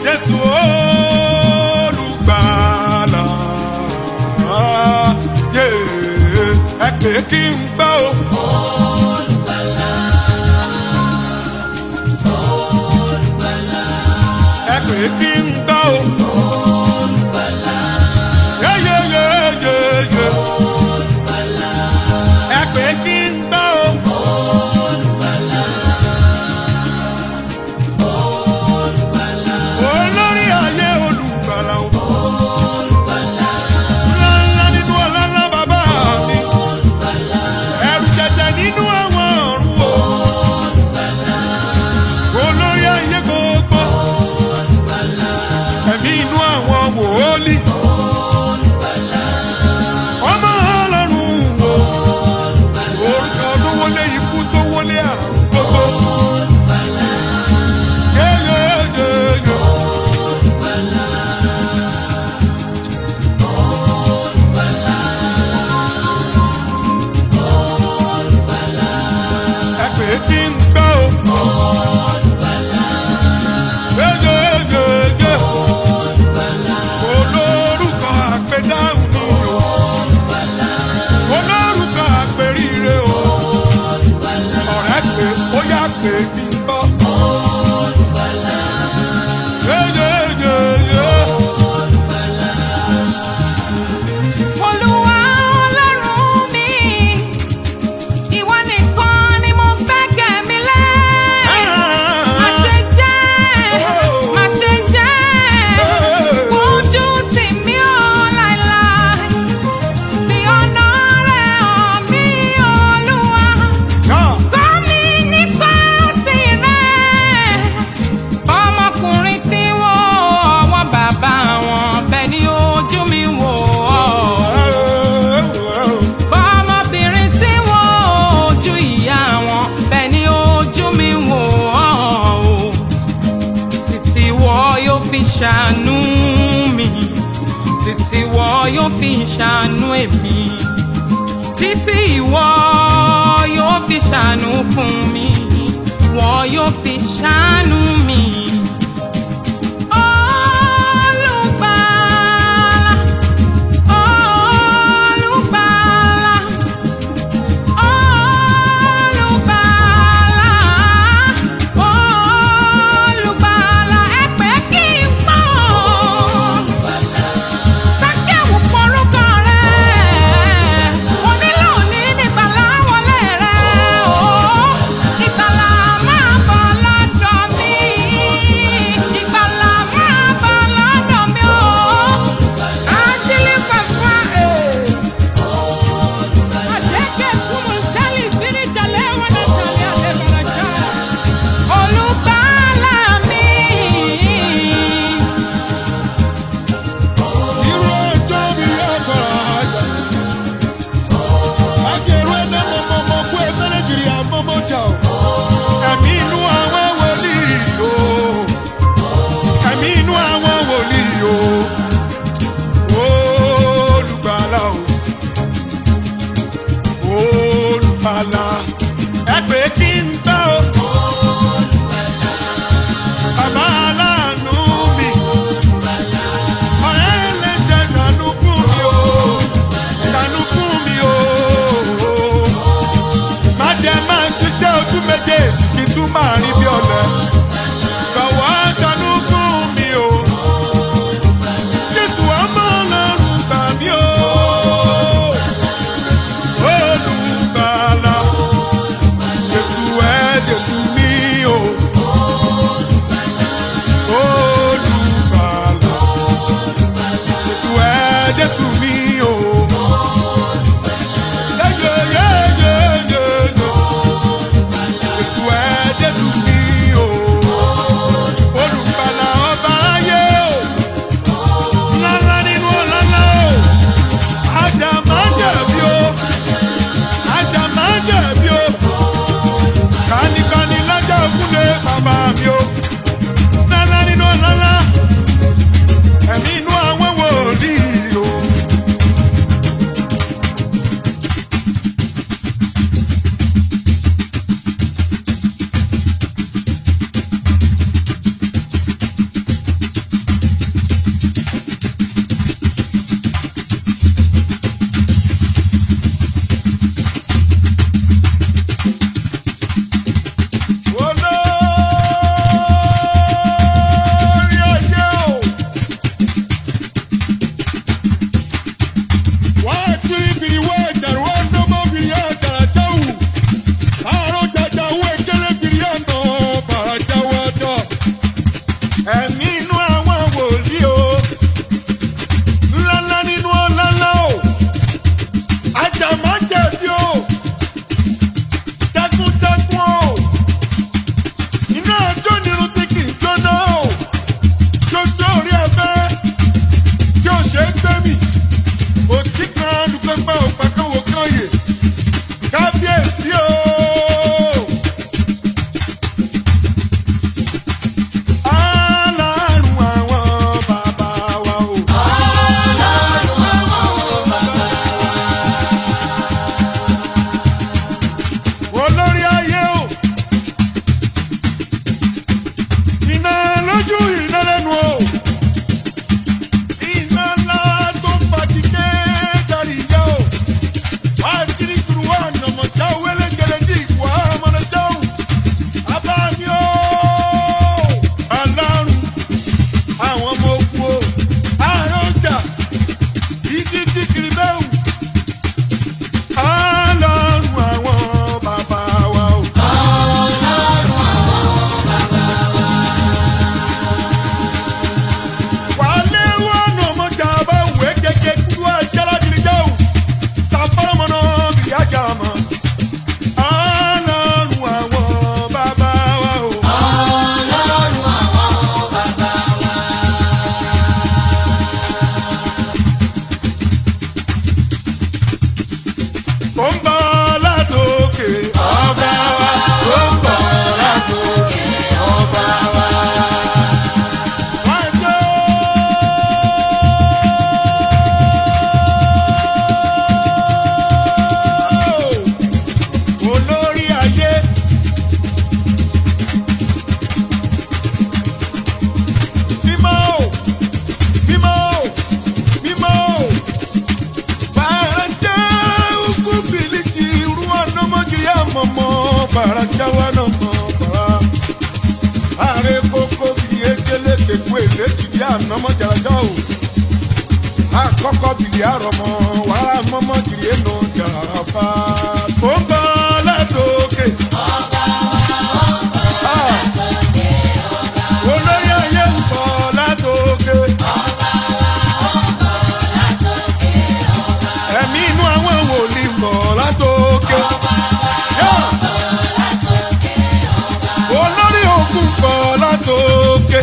Jésù olùgbàlà. Ẹ pè kí n gbọ́ o. Olùgbàlà, olùgbàlà. Ẹ pè kí n gbọ́ o. Olùgbàlà. Olùgbàlà. Ẹ pè kí n gbọ́ o. Olùgbàlà, olùgbàlà. Olórí ayé olùgbàlà o. Olùgbàlà. Ńlá nínú ọlọ́lá bàbá mi. Olùgbàlà. Ẹrù jẹjẹ nínú àwọn ọ̀run o. Olùgbàlà. Olórí ayé gbogbo. Olùgbàlà. Ẹ̀mí inú àwọn wòólì. Olùgbàlà. Ọmọ Ọlọ́run o. Olùgbàlà. Orúkọ tó wọlé ikú tó wọlé àrùn gbogbo. Olùgbàlà. Yéyéyéyé. Olùgbàlà. Olùgbàlà. Olùgbàlà. Ẹ pè kí n gbọ́ o. Olùgbàlà. Yéyéyéyé. Olùgbàlà. Olórúkọ àpèdáhùn mi o. Olùgbàlà. Olórúkọ àpèríre o. Olùgbàlà. Ọ̀rẹ́ pé ó yá pé kí n gbọ́. Olùgbàlà. Yéyéyéyé. Olùgbàlà. Olúwa Ọlọ́run mi, ìwọ nìkan ni mo gbẹ́kẹ̀ mi lé. Má ṣe jẹ́ kójú tì mí o láéláé. Fi ọ̀nà rẹ̀ hàn mí, Olúwa. Kọ́ mi nípa tirẹ̀. Ọmọkùnrin tí wò ọwọ́ bàbá wọn, bẹ́ẹ̀ ni ojú mi wò ọ́. Ọmọbìnrin tí wò ojú ìyá wọn, bẹ́ẹ̀ ni ojú mi wò ọ́. Títí wọ yóò fi ṣàánú mi, títí wọ yóò fi ṣàánú èmi, títí ìwọ yóò fi ṣàánú fún mi, wọ yóò fi ṣàánú mi. Olùgbàlà, olùgbàlà, olùgbàlà, olùgbàlà. Ẹ pè kí n gbọ́. Sákẹ́wù porúkọ rẹ̀, onílò ní ìgbàlà wọlé rẹ̀ o. Ìgbàlà máa bọ̀ lọ́dọ̀ mi. mo kú o àárọ̀ ọjà igi tí kiri bẹ́ẹ̀ ọlọ́run àwọn bàbá wa o. wàlẹ́ wọnú ọmọjà bá wẹ́ gẹ́gẹ́ kúrú àjálá kiri jẹ́ o sàfọ́nmọ́nà bìrì àjà mọ́. Àkọ́kọ́ bìrì àrọ̀mọ́ wàrà mọ́mọ́ kiri ẹnu jàràfà tó ń bọ̀ látòkè. Olórí ayé ń bọ̀ látòkè. Ẹ̀mí inú àwọn wòlíì ń bọ̀ látòkè. Olórí òkú ń bọ̀ látòkè.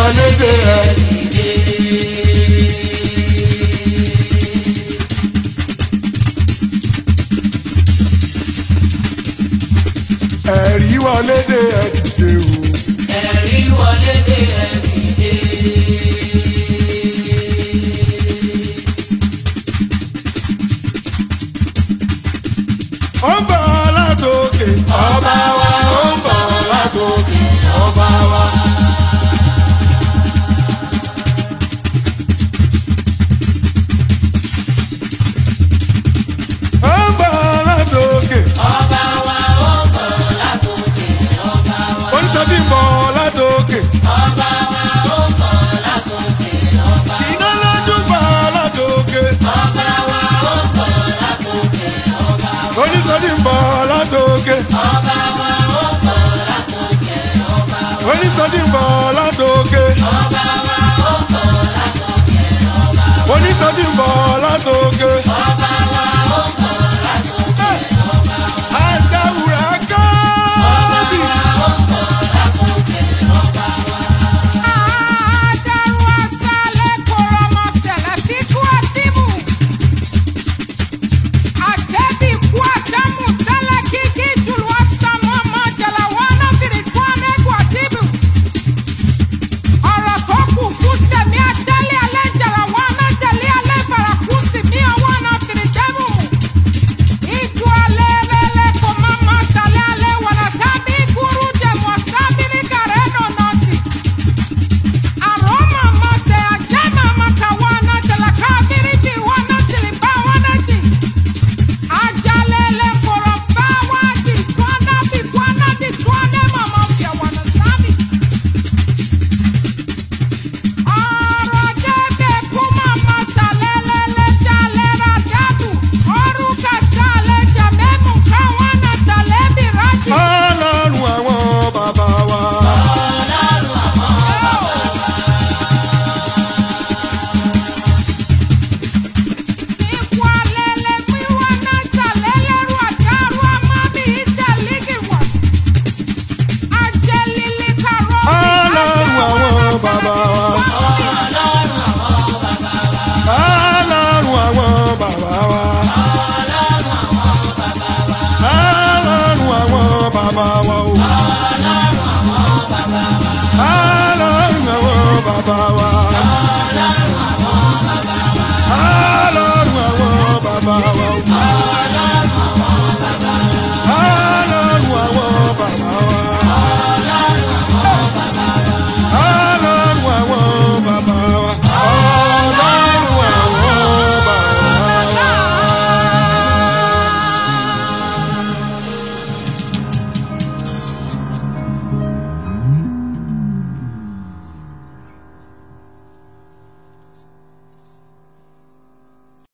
wọlé dé ẹ dìde. ẹ̀rí wọlé dé ẹ dìde o. ẹ̀rí wọlé dé ẹ dìde. ó ń bọ̀ látòkè ọba wa, ó ń bọ̀ látòkè ọba wa. ó ń bọ̀ látòkè ọba wa ó ń bọ̀ látòkè ọba wa. oníṣẹ́bí ń bọ̀ látòkè ọba wa ó ń bọ̀ látòkè ọba wa. iná lójú ń bọ̀ látòkè ọba wa ó ń bọ̀ látòkè ọba wa. oníṣẹ́bí ń bọ̀ látòkè ọba wa ó ń bọ̀ látòkè ọba wa. oníṣẹ́bí ń bọ̀ látòkè ọba wa ó ń bọ̀ látòkè ọba wa. oníṣẹ́bí ń bọ̀ látòkè. ọba wa ó ń bọ̀ látòkè ọba wa. àjàwùrà kábì. ó ń bọ̀ látòkè ọba wa. Adaru asale koromo sele fiku adimu. Adebi ku adamu sele kiki julu asamu ọmọ jala wana firi ku anegu adibu. Ọ̀rọ̀ tó kù kú sẹ̀mí adálé alẹ́ jala wana tẹ̀lé alẹ́ fara kú sí mi àwọn ọ̀nà firi dẹ́mu. Idu alẹ́ lẹ́lẹ́ kò má má sàlẹ̀ alẹ́ wàlá tábí gúrú dẹ̀mu ọ̀sábìrì kàrẹ́ nọ̀nà tì. Aroma mase ajana makawana tela kabiriti wana tiliba wana ti. Ajalele koroba wadi twana bi twana di twane mama fia wana sabi. Oro debe kuma masalelele jalera dadu. Oruka sale jamemu kawana talebi raji. ọlọ́run àwọn bàbá wa. Ikwalele miwana saleleru adaru amabi italigiwa. Ajelili karobi ọlọ́run àwọn bàbá wa. ọlọ́run àwọn bàbá wa. ọlọ́run àwọn bàbá wa o. ọlọ́run àwọn bàbá wa. ọlọ́run àwọn bàbá wa.